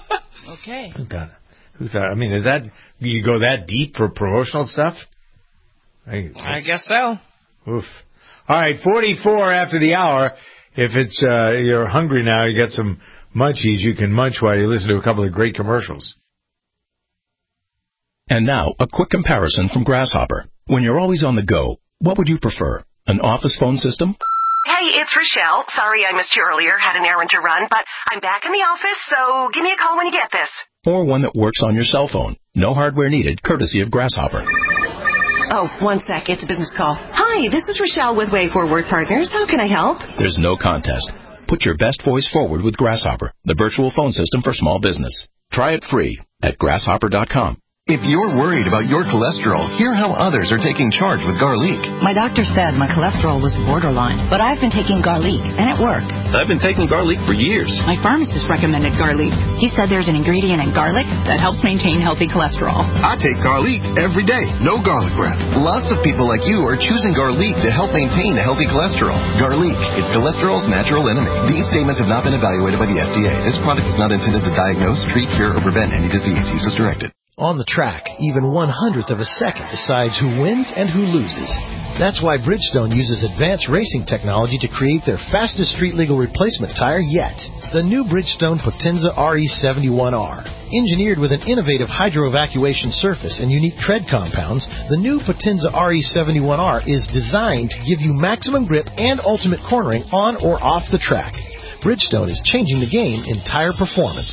Okay. Who thought, who thought? I mean, is that you go that deep for promotional stuff? I, I guess so. Oof. All right, forty-four after the hour. If it's uh, you're hungry now, you got some munchies, you can munch while you listen to a couple of great commercials. And now, a quick comparison from Grasshopper. When you're always on the go, what would you prefer? An office phone system? Hey, it's Rochelle. Sorry I missed you earlier. Had an errand to run, but I'm back in the office, so give me a call when you get this. Or one that works on your cell phone. No hardware needed, courtesy of Grasshopper. Oh, one sec. It's a business call. Hi, this is Rochelle with Way Forward Partners. How can I help? There's no contest. Put your best voice forward with Grasshopper, the virtual phone system for small business. Try it free at grasshopper dot com. If you're worried about your cholesterol, hear how others are taking charge with Garlic. My doctor said my cholesterol was borderline, but I've been taking Garlic, and it worked. I've been taking Garlic for years. My pharmacist recommended Garlic. He said there's an ingredient in garlic that helps maintain healthy cholesterol. I take Garlic every day. No garlic breath. Lots of people like you are choosing Garlic to help maintain a healthy cholesterol. Garlic, it's cholesterol's natural enemy. These statements have not been evaluated by the F D A. This product is not intended to diagnose, treat, cure, or prevent any disease. Use as directed. On the track, even one hundredth of a second decides who wins and who loses. That's why Bridgestone uses advanced racing technology to create their fastest street-legal replacement tire yet. The new Bridgestone Potenza R E seventy-one R. Engineered with an innovative hydro-evacuation surface and unique tread compounds, the new Potenza R E seventy-one R is designed to give you maximum grip and ultimate cornering on or off the track. Bridgestone is changing the game in tire performance.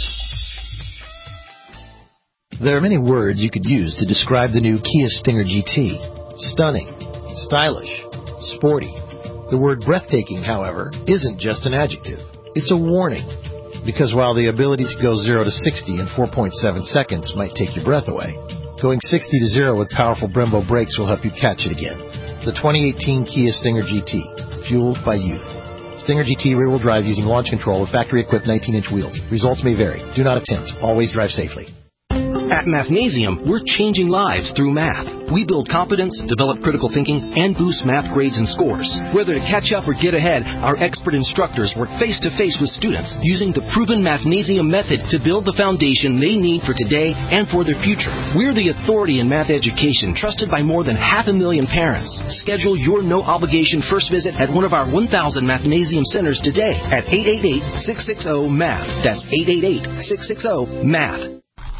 There are many words you could use to describe the new Kia Stinger G T. Stunning, stylish, sporty. The word breathtaking, however, isn't just an adjective. It's a warning. Because while the ability to go zero to sixty in four point seven seconds might take your breath away, going sixty to zero with powerful Brembo brakes will help you catch it again. The twenty eighteen Kia Stinger G T, fueled by youth. Stinger G T rear-wheel drive using launch control with factory-equipped nineteen inch wheels. Results may vary. Do not attempt. Always drive safely. At Mathnasium, we're changing lives through math. We build confidence, develop critical thinking, and boost math grades and scores. Whether to catch up or get ahead, our expert instructors work face-to-face with students using the proven Mathnasium method to build the foundation they need for today and for their future. We're the authority in math education, trusted by more than half a million parents. Schedule your no-obligation first visit at one of our one thousand Mathnasium centers today at eight eight eight, six six zero, M A T H. That's eight eight eight, six six zero, M A T H.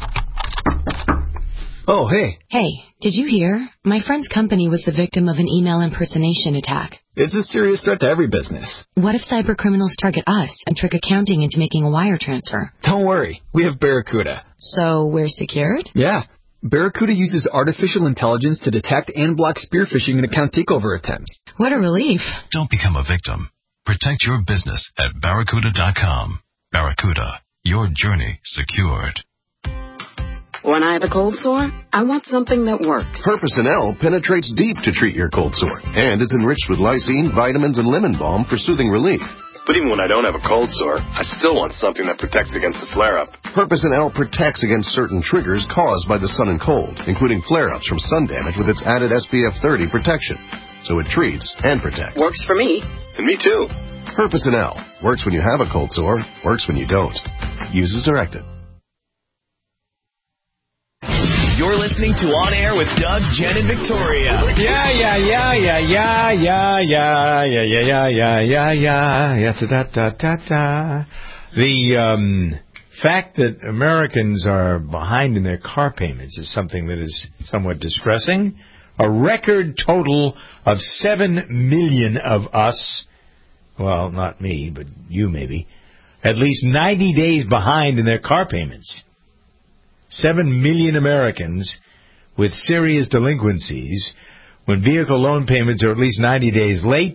Oh, hey. Hey, did you hear? My friend's company was the victim of an email impersonation attack. It's a serious threat to every business. What if cyber criminals target us and trick accounting into making a wire transfer? Don't worry. We have Barracuda. So we're secured? Yeah. Barracuda uses artificial intelligence to detect and block spear phishing and account takeover attempts. What a relief. Don't become a victim. Protect your business at Barracuda dot com. Barracuda, your journey secured. When I have a cold sore, I want something that works. Herpecin L penetrates deep to treat your cold sore, and it's enriched with lysine, vitamins, and lemon balm for soothing relief. But even when I don't have a cold sore, I still want something that protects against the flare-up. Herpecin L protects against certain triggers caused by the sun and cold, including flare-ups from sun damage with its added S P F thirty protection. So it treats and protects. Works for me. And me too. Herpecin L works when you have a cold sore, works when you don't. Use as directed. You're listening to On Air with Doug, Jen, and Victoria. Yeah, yeah, yeah, yeah, yeah, yeah, yeah, yeah, yeah, yeah, yeah, yeah, yeah, da, da, da, da. The um, fact that Americans are behind in their car payments is something that is somewhat distressing. A record total of seven million of us, well, not me, but you maybe, at least ninety days behind in their car payments. Seven million Americans with serious delinquencies when vehicle loan payments are at least ninety days late,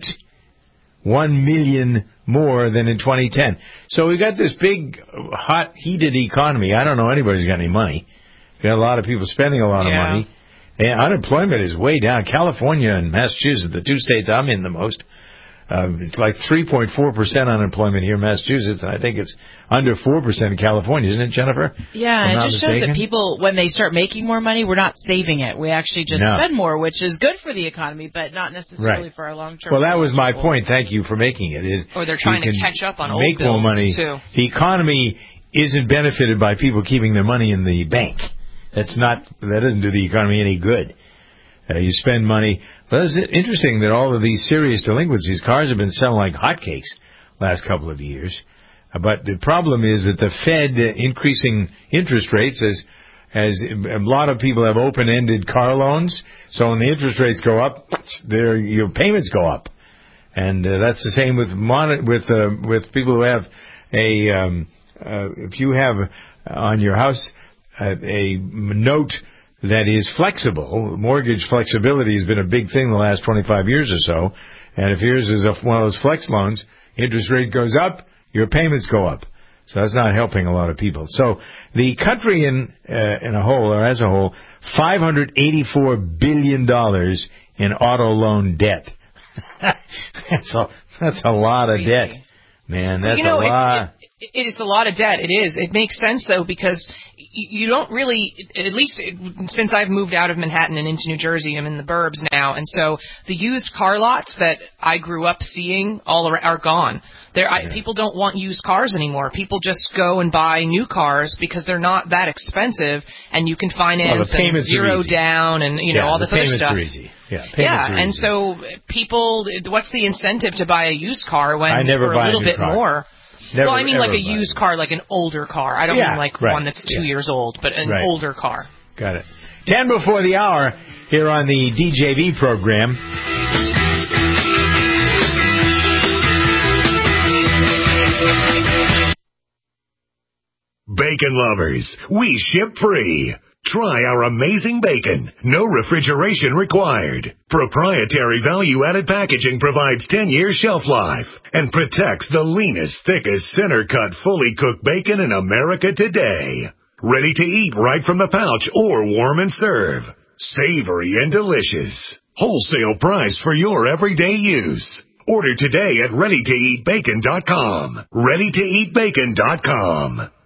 one million more than in twenty ten. So we got this big, hot, heated economy. I don't know anybody's got any money. We got a lot of people spending a lot yeah. of money. And unemployment is way down. California and Massachusetts, the two states I'm in the most, Uh, it's like three point four percent unemployment here in Massachusetts, and I think it's under four percent in California, isn't it, Jennifer? Yeah, it just mistaken? shows that people, when they start making more money, we're not saving it. We actually just no. spend more, which is good for the economy, but not necessarily right. for our long-term. Well, that was my point. Thank you for making it. it or they're trying to catch up on old make bills, more money. too. The economy isn't benefited by people keeping their money in the bank. That's not. That doesn't do the economy any good. Uh, you spend money. Well, it's interesting that all of these serious delinquencies, cars have been selling like hotcakes last couple of years. Uh, but the problem is that the Fed uh, increasing interest rates as as a lot of people have open-ended car loans. So when the interest rates go up, their your payments go up, and uh, that's the same with mon- with uh, with people who have a um, uh, if you have on your house uh, a note that is flexible. Mortgage flexibility has been a big thing the last twenty-five years or so. And if yours is a, one of those flex loans, interest rate goes up, your payments go up. So that's not helping a lot of people. So the country in uh, in a whole, or as a whole, five hundred eighty-four billion dollars in auto loan debt. that's a that's a lot of debt, man. That's you know, a lot. It's, it, it is a lot of debt. It is. It makes sense though, because you don't really, at least since I've moved out of Manhattan and into New Jersey, I'm in the burbs now, and so the used car lots that I grew up seeing all are, are gone. There, I, people don't want used cars anymore. People just go and buy new cars because they're not that expensive, and you can finance well, and zero down, and you know yeah, all this the other stuff. Are easy. Yeah, yeah, are and easy. so people, what's the incentive to buy a used car when I never for buy a little a new bit car. more? Never, well, I mean like a buy. used car, like an older car. I don't yeah, mean like right. one that's two yeah. years old, but an right. older car. Got it. Ten before the hour here on the D J V program. Bacon lovers, we ship free. Try our amazing bacon. No refrigeration required. Proprietary value-added packaging provides ten years shelf life and protects the leanest, thickest, center-cut, fully cooked bacon in America today. Ready to eat right from the pouch or warm and serve. Savory and delicious. Wholesale price for your everyday use. Order today at ready to eat bacon dot com. ready to eat bacon dot com.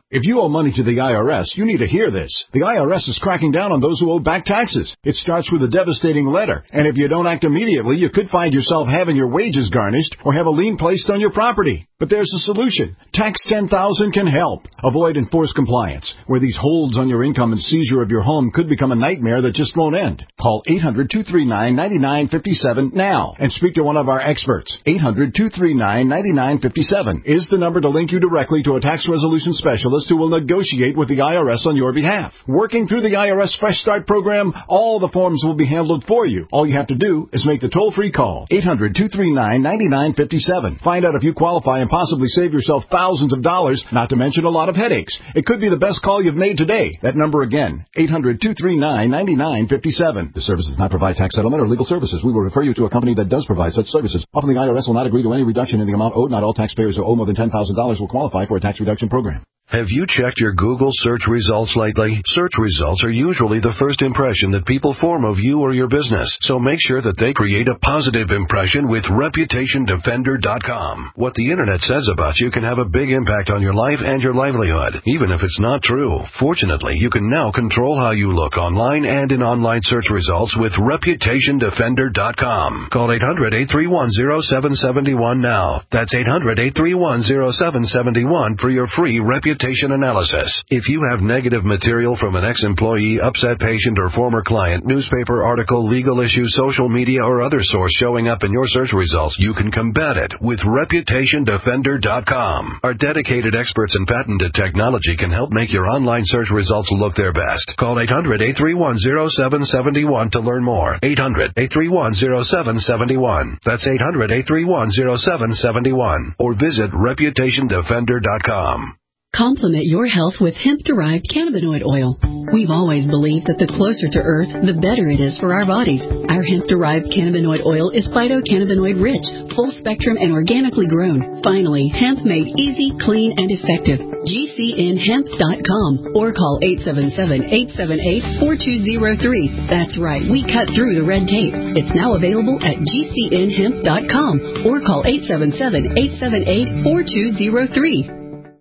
If you owe money to the I R S, you need to hear this. The I R S is cracking down on those who owe back taxes. It starts with a devastating letter, and if you don't act immediately, you could find yourself having your wages garnished or have a lien placed on your property. But there's a solution. Tax ten thousand can help. Avoid enforced compliance, where these holds on your income and seizure of your home could become a nightmare that just won't end. Call eight hundred, two three nine, nine nine five seven now and speak to one of our experts. eight hundred, two three nine, nine nine five seven is the number to link you directly to a tax resolution specialist who will negotiate with the I R S on your behalf. Working through the I R S Fresh Start program, all the forms will be handled for you. All you have to do is make the toll-free call. eight hundred, two three nine, nine nine five seven. Find out if you qualify and possibly save yourself thousands of dollars, not to mention a lot of headaches. It could be the best call you've made today. That number again, eight hundred, two three nine, nine nine five seven. The service does not provide tax settlement or legal services. We will refer you to a company that does provide such services. Often the I R S will not agree to any reduction in the amount owed. Not all taxpayers who owe more than ten thousand dollars will qualify for a tax reduction program. Have you checked your Google search results lately? Search results are usually the first impression that people form of you or your business, so make sure that they create a positive impression with Reputation Defender dot com. What the Internet says about you can have a big impact on your life and your livelihood, even if it's not true. Fortunately, you can now control how you look online and in online search results with Reputation Defender dot com. Call eight hundred, eight three one, zero seven seven one now. That's eight hundred, eight three one, zero seven seven one for your free reputation analysis. If you have negative material from an ex-employee, upset patient, or former client, newspaper article, legal issue, social media, or other source showing up in your search results, you can combat it with Reputation Defender dot com. Our dedicated experts in patented technology can help make your online search results look their best. Call eight hundred, eight three one, zero seven seven one to learn more. eight hundred, eight three one, zero seven seven one. That's eight hundred, eight three one, zero seven seven one. Or visit Reputation Defender dot com. Complement your health with hemp-derived cannabinoid oil. We've always believed that the closer to Earth, the better it is for our bodies. Our hemp-derived cannabinoid oil is phytocannabinoid-rich, full-spectrum, and organically grown. Finally, hemp made easy, clean, and effective. G C N hemp dot com or call eight seven seven, eight seven eight, four two zero three. That's right, we cut through the red tape. It's now available at G C N hemp dot com or call eight seven seven, eight seven eight, four two zero three.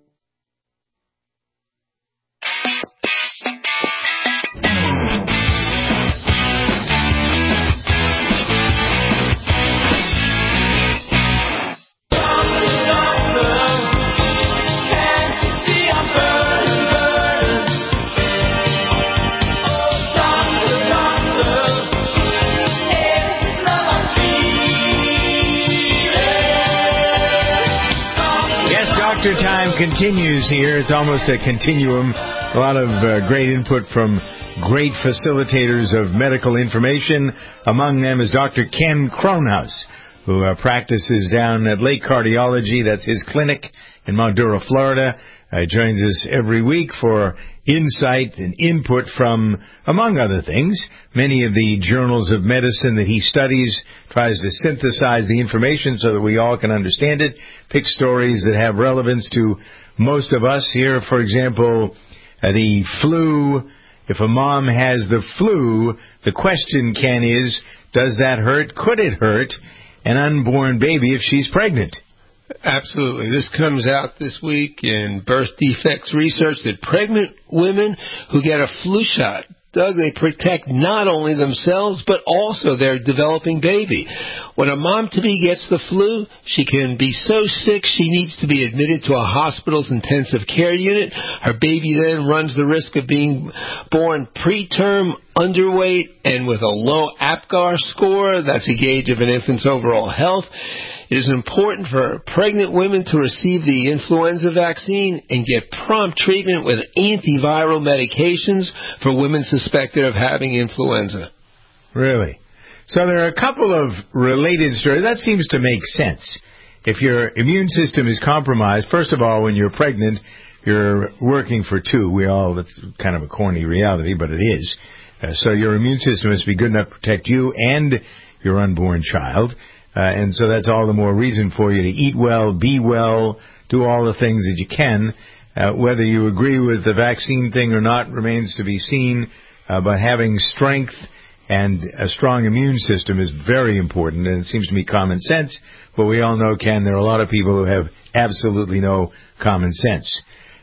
Doctor Time continues here. It's almost a continuum. A lot of uh, great input from great facilitators of medical information. Among them is Doctor Ken Kronhaus, who uh, practices down at Lake Cardiology. That's his clinic in Mount Florida. Uh, joins us every week for insight and input from, among other things, many of the journals of medicine that he studies, tries to synthesize the information so that we all can understand it, pick stories that have relevance to most of us. Here, for example, uh, the flu. If a mom has the flu, the question, Ken, is, does that hurt? Could it hurt an unborn baby if she's pregnant? Absolutely. This comes out this week in Birth Defects Research that pregnant women who get a flu shot, Doug, they protect not only themselves, but also their developing baby. When a mom-to-be gets the flu, she can be so sick she needs to be admitted to a hospital's intensive care unit. Her baby then runs the risk of being born preterm, underweight, and with a low APGAR score. That's a gauge of an infant's overall health. It is important for pregnant women to receive the influenza vaccine and get prompt treatment with antiviral medications for women suspected of having influenza. Really? So there are a couple of related stories. That seems to make sense. If your immune system is compromised, first of all, when you're pregnant, you're working for two. We all, that's kind of a corny reality, but it is. Uh, so your immune system must be good enough to protect you and your unborn child. Uh, and so that's all the more reason for you to eat well, be well, do all the things that you can. Uh, whether you agree with the vaccine thing or not remains to be seen. Uh, but having strength and a strong immune system is very important, and it seems to me common sense. But we all know, Ken, there are a lot of people who have absolutely no common sense.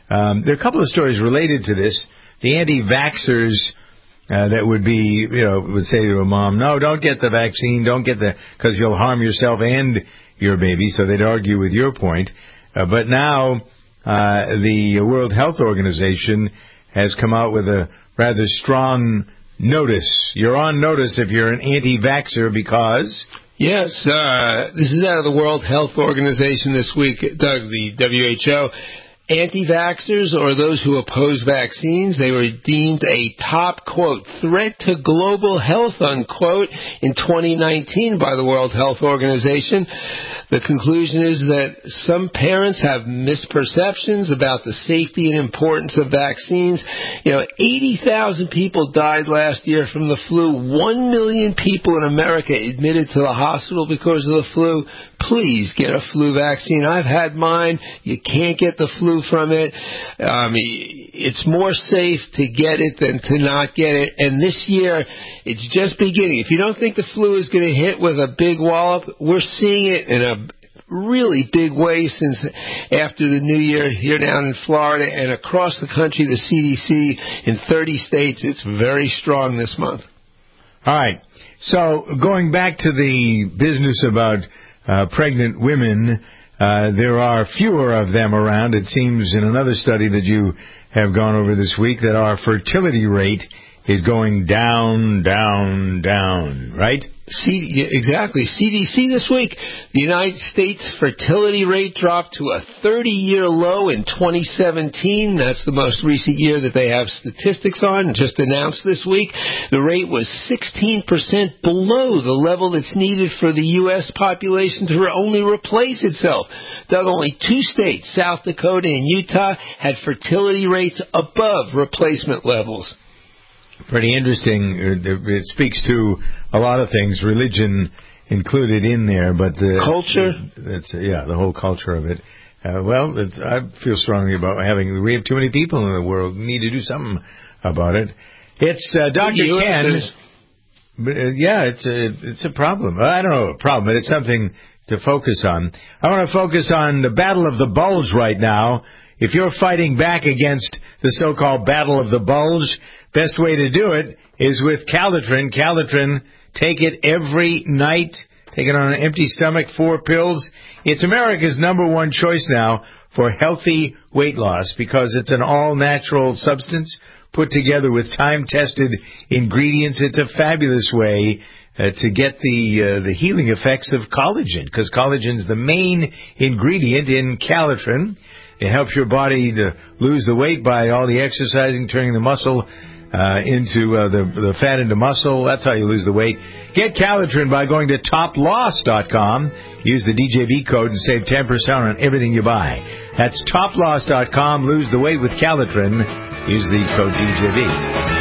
Um, there are a couple of stories related to this. The anti-vaxxers uh, that would be, you know, would say to a mom, no, don't get the vaccine, don't get the, because you'll harm yourself and your baby. So they'd argue with your point. Uh, but now uh, the World Health Organization has come out with a rather strong notice. You're on notice if you're an anti-vaxxer because... Yes, uh, this is out of the World Health Organization this week, Doug, the W H O. Anti-vaxxers, or those who oppose vaccines, they were deemed a top, quote, threat to global health, unquote, in twenty nineteen by the World Health Organization. The conclusion is that some parents have misperceptions about the safety and importance of vaccines. You know, eighty thousand people died last year from the flu. One million people in America admitted to the hospital because of the flu. Please get a flu vaccine. I've had mine. You can't get the flu from it. Um, it's more safe to get it than to not get it. And this year, it's just beginning. If you don't think the flu is going to hit with a big wallop, we're seeing it in a really big way since after the new year here down in Florida and across the country. The C D C in thirty states, it's very strong this month. All right. So going back to the business about uh, pregnant women, uh, there are fewer of them around. It seems in another study that you have gone over this week that our fertility rate is going down, down, down, right? C- exactly. C D C this week, the United States fertility rate dropped to a thirty-year low in twenty seventeen. That's the most recent year that they have statistics on, just announced this week. The rate was sixteen percent below the level that's needed for the U S population to only replace itself. Doug, only two states, South Dakota and Utah, had fertility rates above replacement levels. Pretty interesting. It speaks to a lot of things, religion included in there, but the culture. That's yeah, the whole culture of it. Uh, well, it's, I feel strongly about having. We have too many people in the world. We need to do something about it. It's uh, Doctor Ken. But, uh, yeah, it's a it's a problem. I don't know a problem, but it's something to focus on. I want to focus on the Battle of the Bulge right now. If you're fighting back against the so-called Battle of the Bulge, best way to do it is with Calitrin. Calitrin, take it every night. Take it on an empty stomach, four pills. It's America's number one choice now for healthy weight loss because it's an all-natural substance put together with time-tested ingredients. It's a fabulous way uh, to get the uh, the healing effects of collagen because collagen is the main ingredient in Calitrin. It helps your body to lose the weight by all the exercising, turning the muscle uh, into uh, the the fat into muscle. That's how you lose the weight. Get Calitrin by going to top loss dot com. Use the D J V code and save ten percent on everything you buy. That's top loss dot com. Lose the weight with Calitrin. Use the code D J V.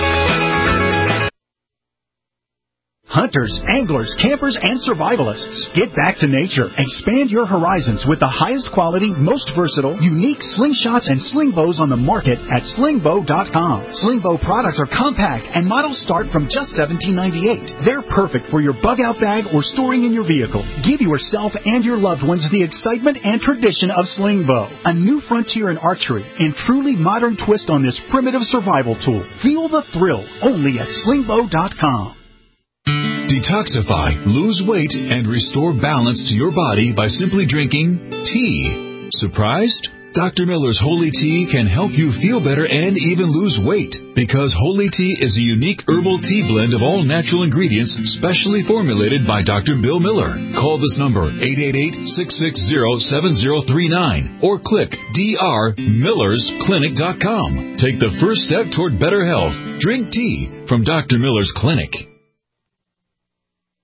Hunters, anglers, campers, and survivalists. Get back to nature. Expand your horizons with the highest quality, most versatile, unique slingshots and sling bows on the market at sling bow dot com. Sling bow products are compact and models start from just seventeen ninety-eight. They're perfect for your bug out bag or storing in your vehicle. Give yourself and your loved ones the excitement and tradition of sling bow. A new frontier in archery and truly modern twist on this primitive survival tool. Feel the thrill only at sling bow dot com. Detoxify, lose weight, and restore balance to your body by simply drinking tea. Surprised? Doctor Miller's Holy Tea can help you feel better and even lose weight because Holy Tea is a unique herbal tea blend of all natural ingredients specially formulated by Doctor Bill Miller. Call this number eight eight eight, six six zero, seven zero three nine or click d r millers clinic dot com. Take the first step toward better health. Drink tea from Doctor Miller's Clinic.